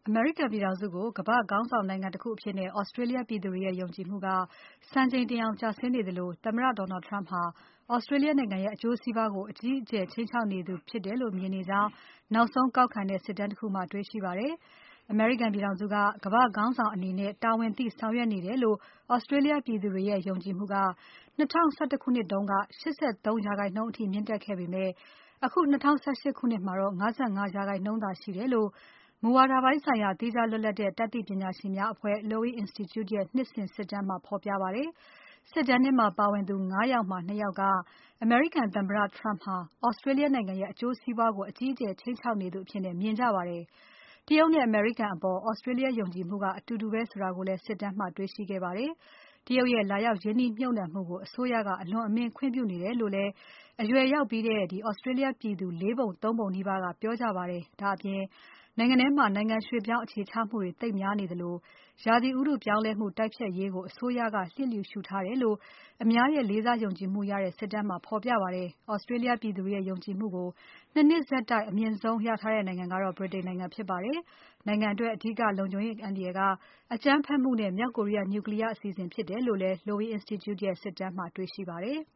အမေရိကန်ပြည်ထောင်စုကိုကမ္ဘာ့ခေါင်းဆောင်နိုင်ငံတခုအဖြစ် Australia ပြည်သူတွေရဲ့ယုံကြည်မှုကစံချိန်တင်အောင်ကျဆင်းနေသလို သမ္မတ Donald Trump ဟာ Australia နိုင်ငံရဲ့အကျိုးစီးပွားကို အကြီးအကျယ်ခြိမ်းခြောက်နေသူဖြစ်တယ်လို့မြင်နေကြောင်း နောက်ဆုံးကောက်ခံတဲ့ စစ်တမ်းတခုမှာ တွေ့ရှိပါတယ်။ အမေရိကန်ပြည်ထောင်စုက ကမ္ဘာ့ခေါင်းဆောင်အနေနဲ့ တာဝန်သိဆောင်ရွက်နေတယ်လို့ Australia ပြည်သူတွေရဲ့ယုံကြည်မှုက ၂၀၁၁ ခုနှစ်တုန်းက ၈၃% အထိမြင့်တက်ခဲ့ပေမဲ့ အခု ၂၀၁၈ ခုနှစ်မှာတော့ ၅၅% သာရှိတယ်လို့ မူဝါဒပိုင်းဆိုင်ရာ သီးခြားလွတ်လပ်တဲ့ တတ်သိပညာရှင်များအဖွဲ့ Lowy Institute ရဲ့နှစ်စဉ်စစ်တမ်းမှာဖော်ပြပါတယ်။ စစ်တမ်းထဲမှာပါဝင်သူ ၅ ယောက်မှာ ၂ ယောက်က အမေရိကန်သမ္မတ Trump ဟာ Australia နိုင်ငံရဲ့အကျိုးစီးပွားကို အကြီးအကျယ်ခြိမ်းခြောက်နေသူအဖြစ်မြင်ကြပါတယ်။ တရုတ်နဲ့အမေရိကန်အပေါ် Australia ယုံကြည်မှုကအတူတူပဲဆိုတာကိုလည်း စစ်တမ်းမှာတွေ့ရှိခဲ့ပါတယ်။ တရုတ်ရဲ့လာရောက်ရင်းနှီးမြှုပ်နှံမှုကို အစိုးရကအလွန်အမင်းခွင့်ပြုနေတယ်လို့လည်း အရွယ်ရောက်ပြီးတဲ့ Australia ပြည်သူ ၄ ပုံ ၃ ပုံနီးပါးကပြောကြပါတယ်။ ဒါ့အပြင် နိုင်ငံထဲမှာ နိုင်ငံရွှေ့ပြောင်းအခြေချမှုတွေသိပ်များနေသလို ရာသီဥတုပြောင်းလဲမှုတိုက်ဖျက်ရေးကို အစိုးရကလျစ်လျူရှုထားတယ်လို့ အများရဲ့လေးစားယုံကြည်မှုရတဲ့ စစ်တမ်းမှာဖော်ပြပါတယ်။ Australia ပြည်သူတွေရဲ့ယုံကြည်မှုကို ၂ နှစ်ဆက်တိုက်အမြင့်ဆုံးရထားတဲ့နိုင်ငံကတော့ ဗြိတိန်နိုင်ငံဖြစ်ပါတယ်။ နိုင်ငံအတွက်အဓိကလုံခြုံရေးအန္တရာယ်က အကြမ်းဖက်မှုနဲ့ မြောက်ကိုရီးယား Nuclear အစီအစဉ်ဖြစ်တယ်လို့လည်း Lowy Institute ရဲ့စစ်တမ်းမှာတွေ့ရှိပါတယ်။